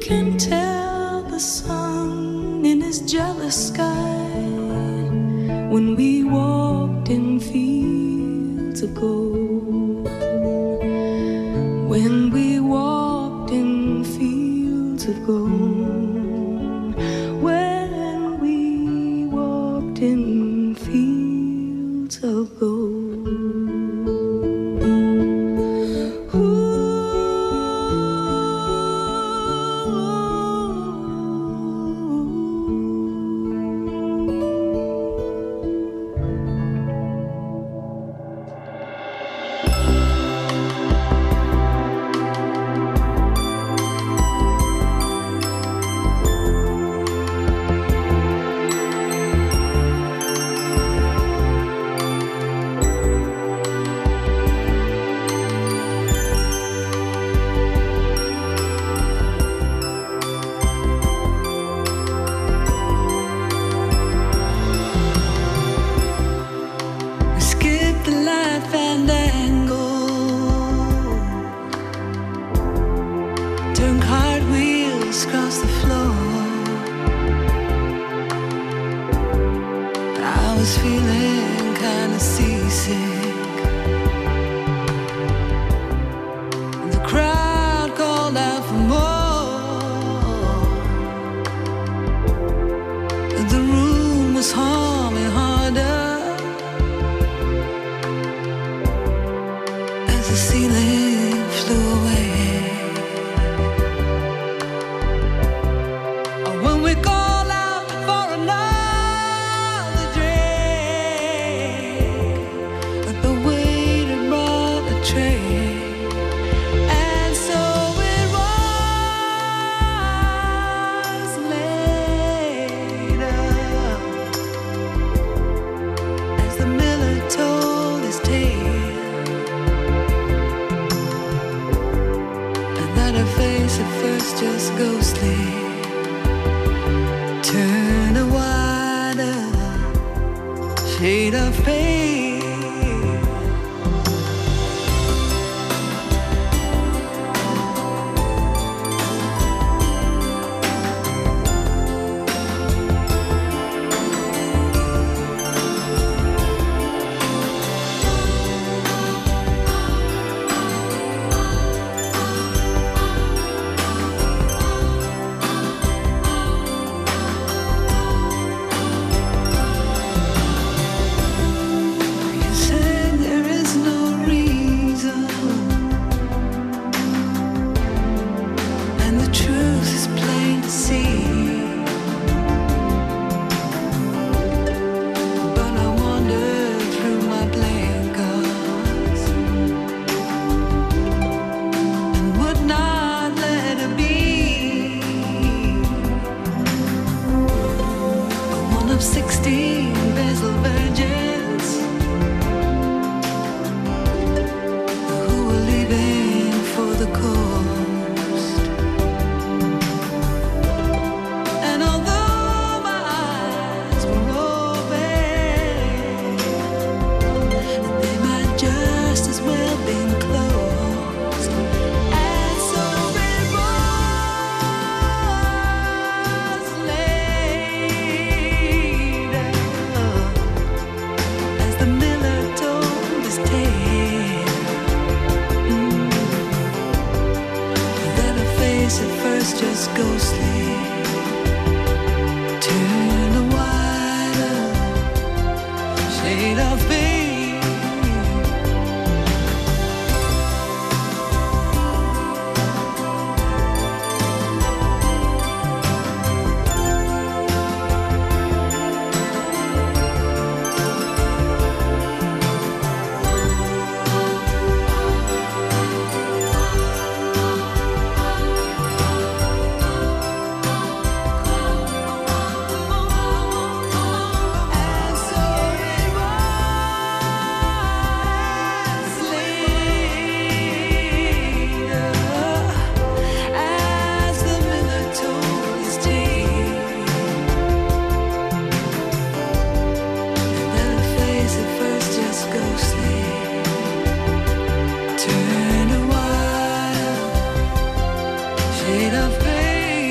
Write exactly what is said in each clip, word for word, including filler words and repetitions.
can tell the sun in his jealous sky when we walked in fields of gold, when we walked in fields of gold, when we walked in fields of gold. shade of pain.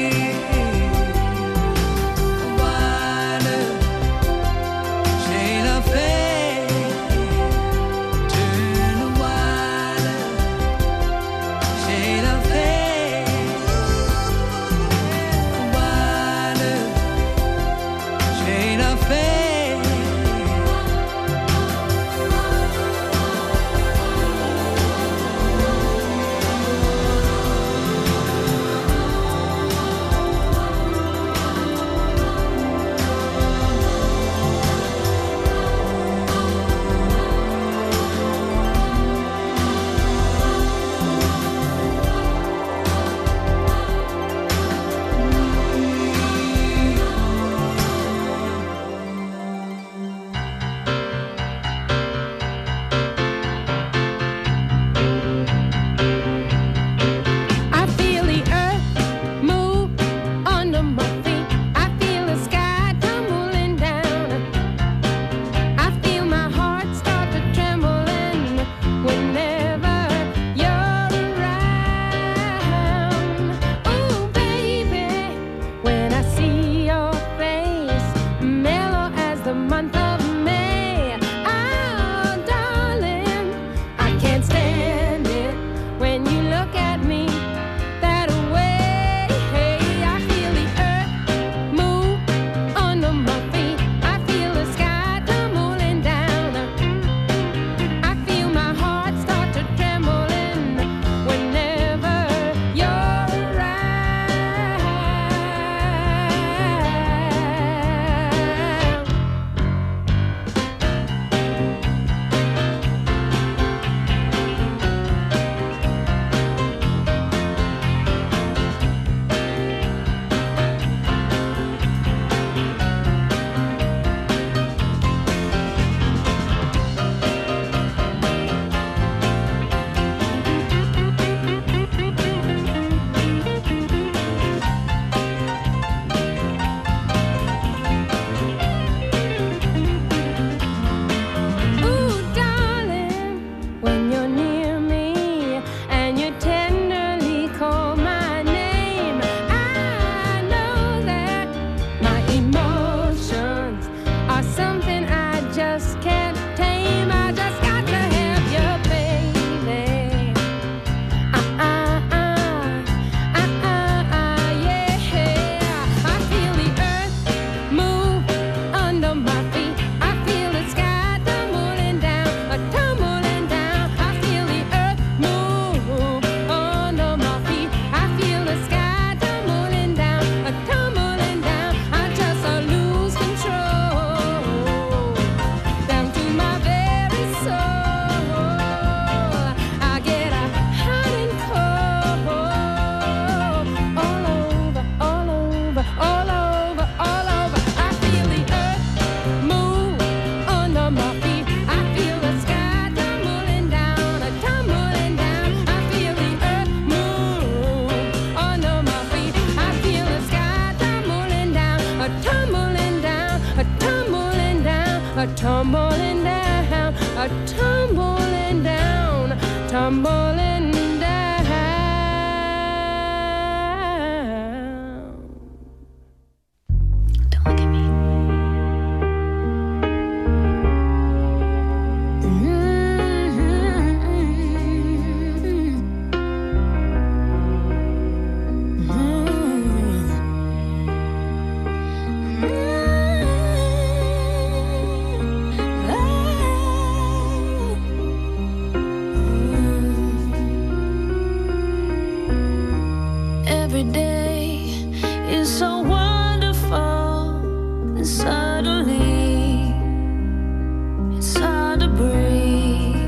every day is so wonderful, and suddenly it's hard to breathe.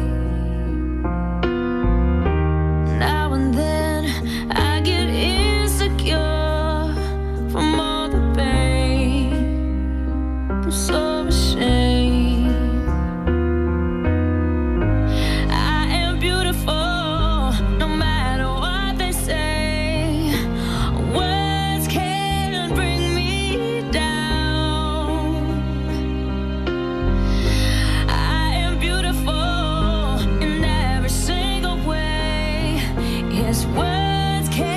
Now and then I get insecure from all the pain. I'm so ashamed. I am beautiful, no matter what they say. Words can't bring me down. I am beautiful in every single way. Yes, words can't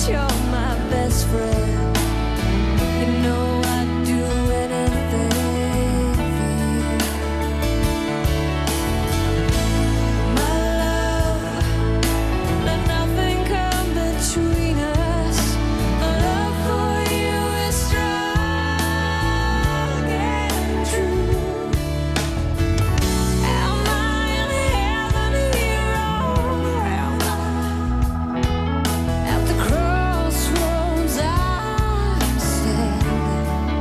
you're my best friend. You know I'd do anything for you. My love, let nothing come between us. My love for you is strong and true. Am I in heaven here or am I at the crossroads I'm standing?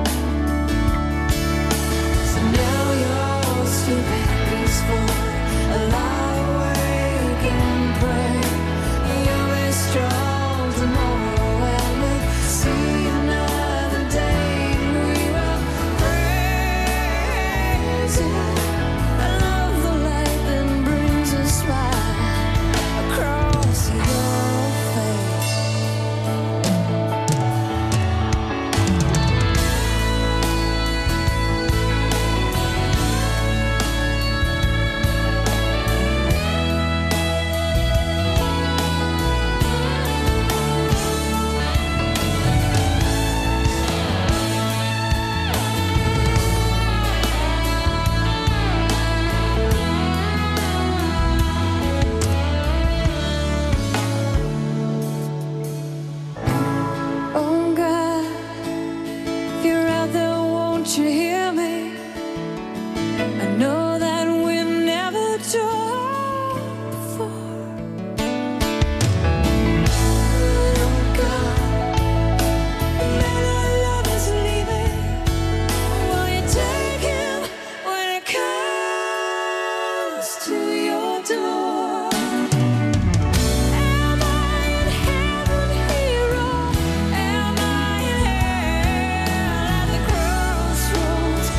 So now you're sleeping peaceful, lie awake and pray. You'll be strong tomorrow and we'll see another day. We will praise you. I love the light that brings a smile across your face. Oh God, if you're out there, won't you hear me? I know that we never talked before. Oh God, man, our love is leaving. Will you take him when it comes to your door? Am I in heaven here or am I in hell at the crossroads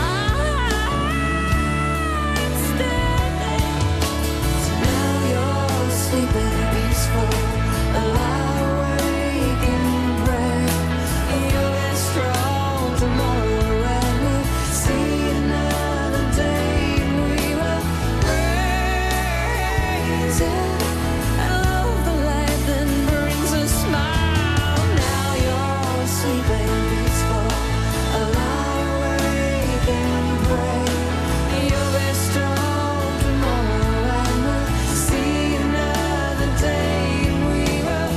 I'm standing? So now you're sleeping peaceful, lie awake and pray. You'll be strong tomorrow and we'll see another day. We will praise you. I love the light that brings a smile. Now you're sleeping peaceful, lie awake and pray. You'll be strong tomorrow and we'll see another day. We will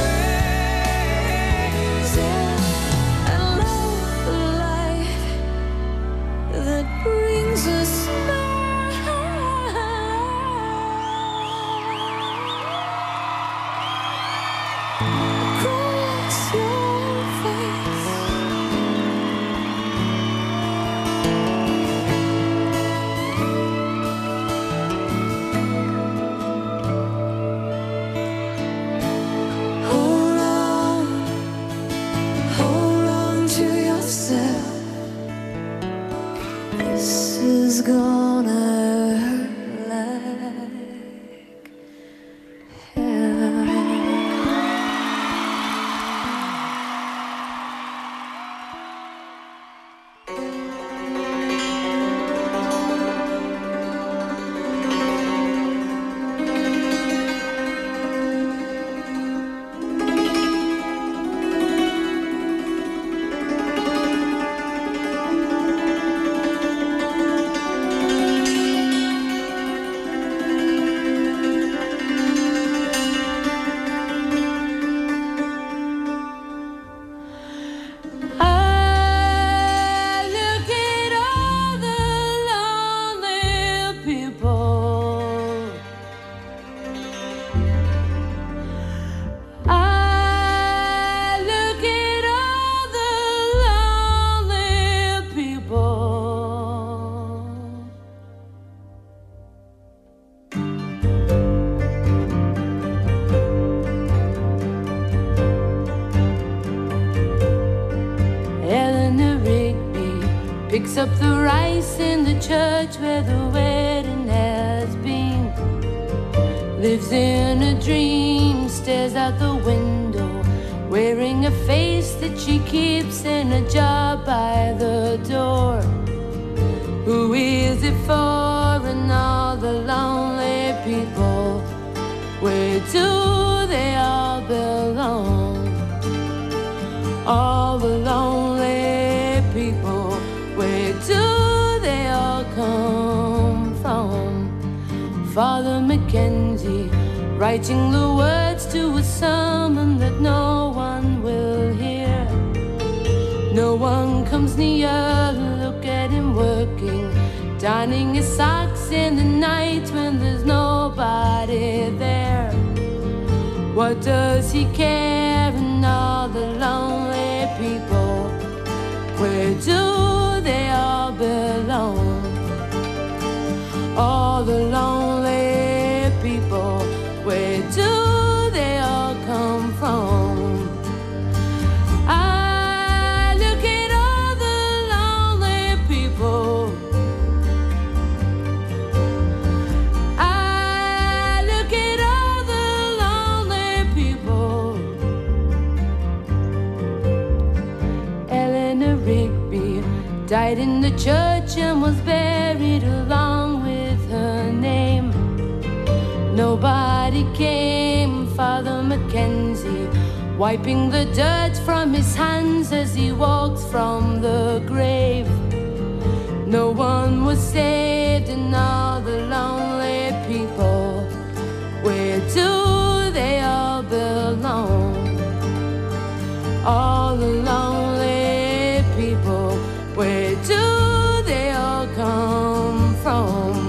praise you. I love the light that brings a smile across your face. Hold on, hold on to yourself. This is gonna hurt like hell. I look at all the lonely people. I look at all the lonely people. Eleanor Rigby picks up the rice in the church where the wedding has been. Lives in a dream, stares out the window, wearing a face that she keeps in a jar by the door. Who is it for and all the lonely people? Where do they all belong? writing the words to a sermon that no one will hear. No one comes near, look at him working, darning his socks in the night when there's nobody there. What does he care? And all the lonely people, where do they all belong? All the lonely people, where do they all come from? I look at all the lonely people. I look at all the lonely people. Eleanor Rigby died in the church and was buried along with her name. Nobody came. Father Mackenzie wiping the dirt from his hands as he walked from the grave. No one was saved, and all the lonely people, where do they all belong? All the lonely people, where do they all come from?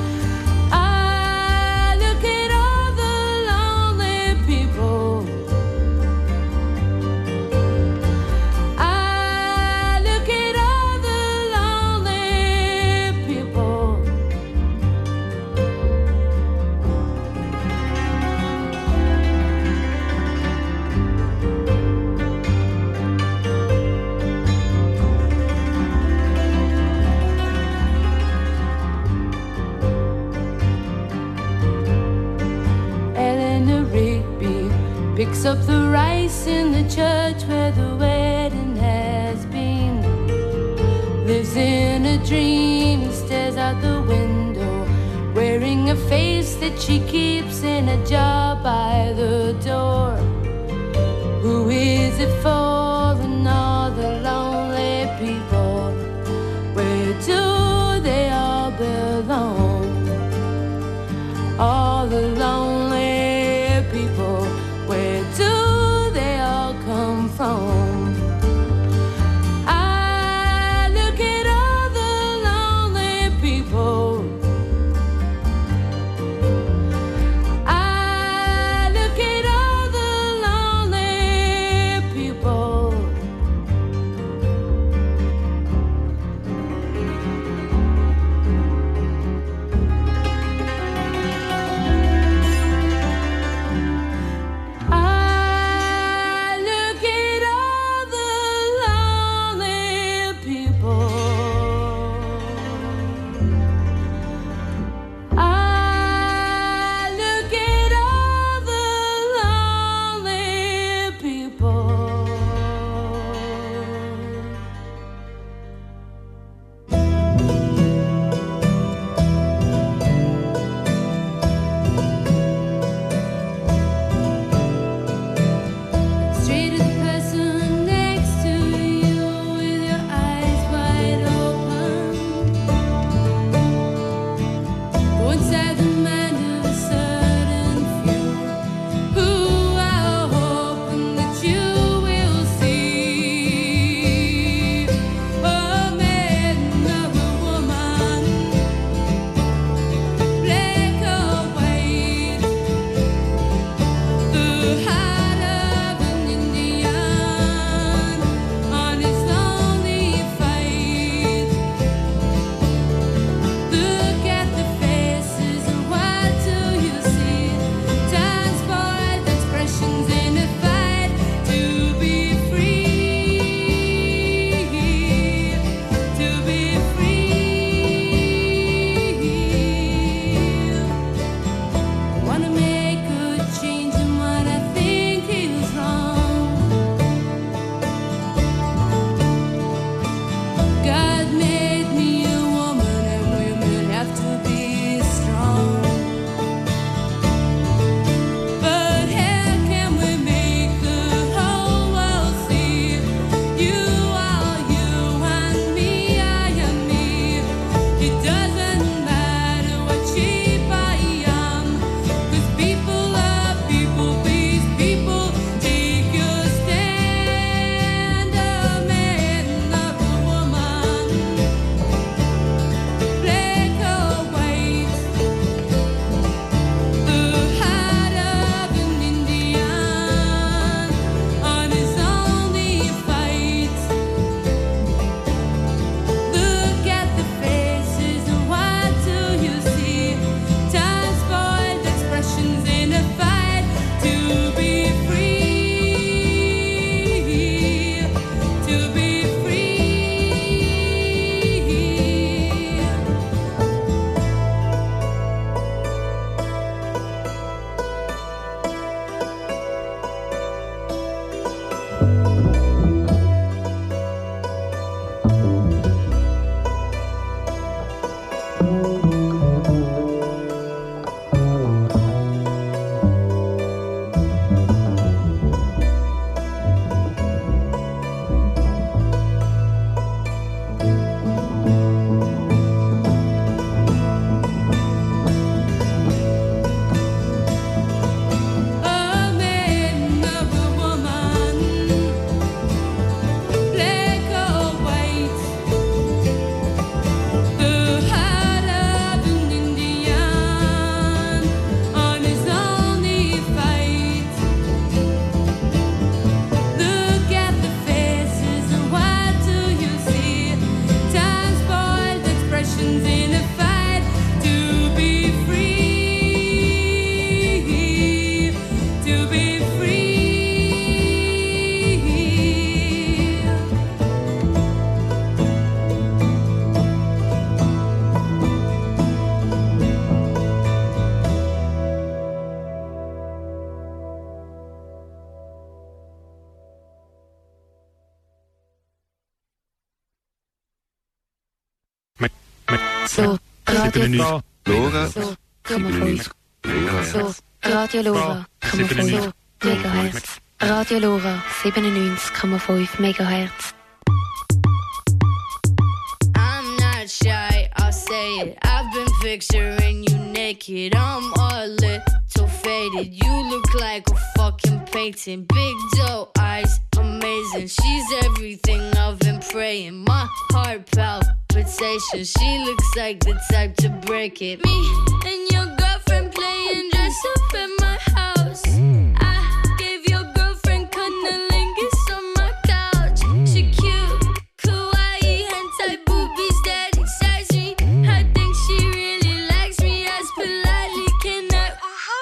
Picks up the rice in the church where the wedding has been. Lives in a dream, stares out the window, wearing a face that she keeps in a jar by the door. Who is it for? And all the lonely people, where do they all belong? All the lonely people, where do they all come from? I look at all the lonely people. I look at all the lonely people. I look at all So, Radio Lora. So, So, Radio Lora, komma fünf Megahertz. Radio Lora, siebenundneunzig Komma fünf Megahertz. I'm not shy, I'll say it. I've been picturing you naked. I'm a little faded. You look like a fucking painting. Big doe eyes, amazing. She's everything I've been praying. My heart palpitation. She looks like the type to break it. Me and your girlfriend playing dress up in my house. I gave your girlfriend cunnilingus on my couch. She cute, kawaii, hentai boobies that excite me. I think she really likes me. As politely can I?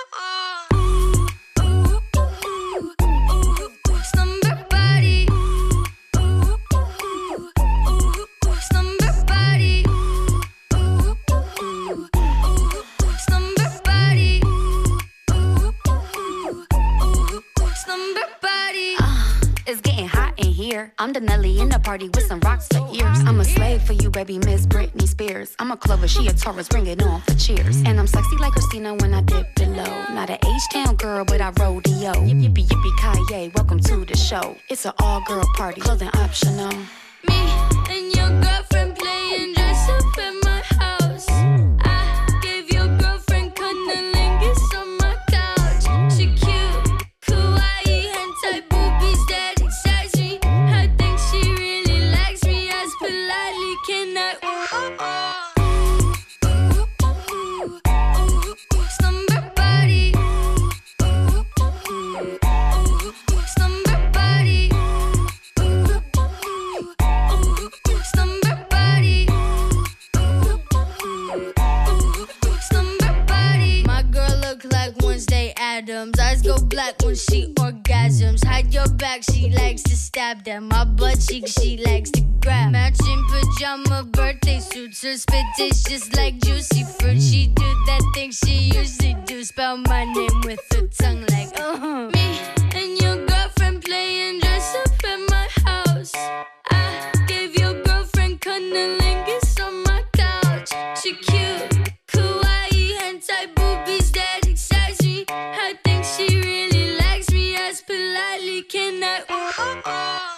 Ooh, ooh, ooh, ooh, ooh, slumber body. Ooh, ooh, ooh, ooh, slumber body. Ooh, ooh, ooh, slumber body. Ooh, ooh, ooh, slumber body. Uh, it's getting hot in here. I'm the Nelly in the party with some rocks for ears. I'm a slave for you, baby, Miss Britney Spears. I'm a Clover, she a Taurus, bring it on for cheers. And I'm sexy like Christina when I dip below. Not an H-Town girl, but I rodeo. Yippee yippee Kanye, welcome to the show. It's an all-girl party, clothing optional. Me and your girlfriend playing dress up in my house. I gave your girlfriend cunnilingus on my couch. She cute, kawaii, hentai boobies that excite me. I think she really likes me. As politely can I? Ooh, ooh, ooh, ooh, slumber body. Ooh, ooh, ooh, ooh, slumber body. Ooh, ooh, ooh, slumber body. Ooh, ooh, ooh, slumber body. My girl look like Wednesday Addams. Eyes go black when she orgasms. Hide your back, she likes to stab them. My butt cheek, she likes to grab. Matching pajama birthday suits. Her spit tastes just like juicy fruit. She do that thing she usually do. Spell my name with her tongue like uh-huh. Me and your girlfriend playing dress up in my house. I gave your girlfriend cunnilingus on my couch. She cute, kawaii, hentai boobies that excite me. I think she really likes me. As politely can I? Ooh, ooh.